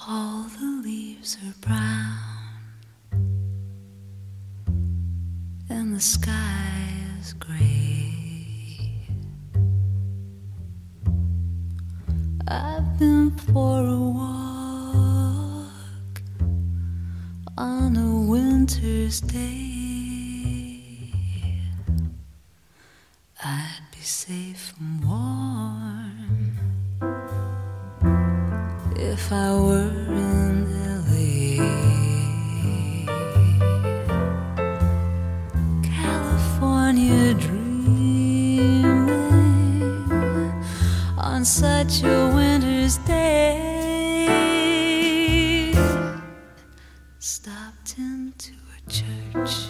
All the leaves are brown and the sky is gray. I've been for a walk on a winter's day. I'd be safe and warm if I were in LA. California dreaming on such a winter's day. Stopped into a church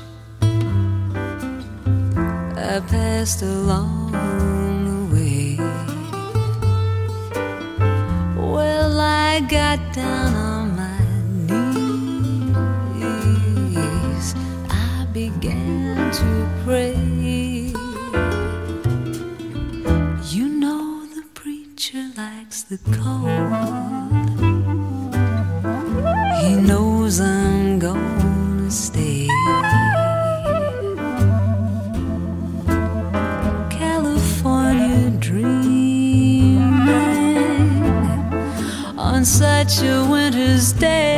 I passed along the way. Well, I got down on my knees. I began to pray. You know the preacher likes the cold. He knows I'm gonna stay. California dreaming on such a winter's day.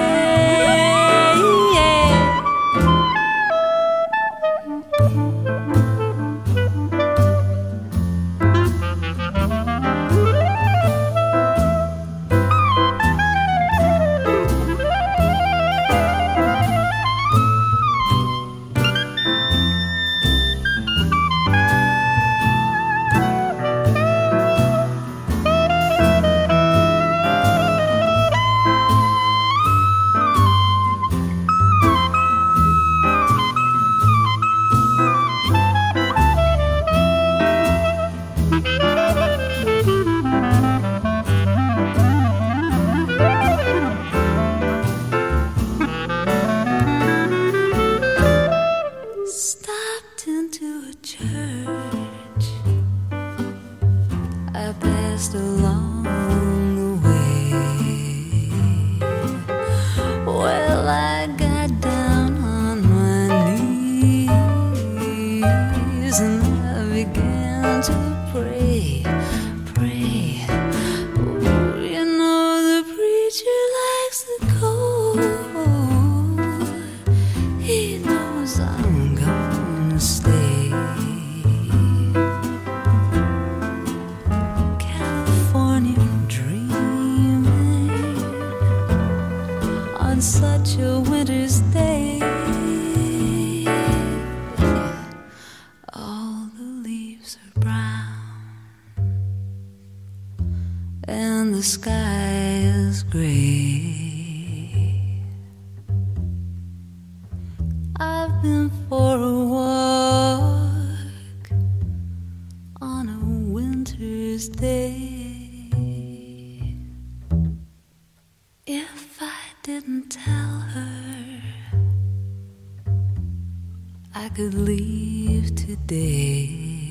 I passed along the way. Well, I got down on my knees and I began to pray, pray. Oh, you know the preacher likes the cold. He knows I'm gonna stay. On such a winter's day, all the leaves are brown and the sky is gray. I've been for a walk on a winter's day. If I didn't tell her I could leave today,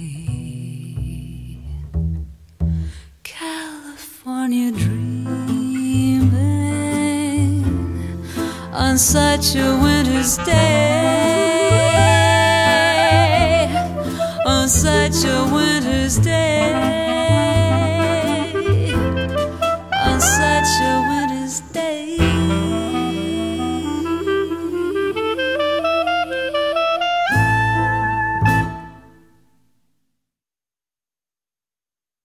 California dreaming on such a winter's day, on such a winter's day.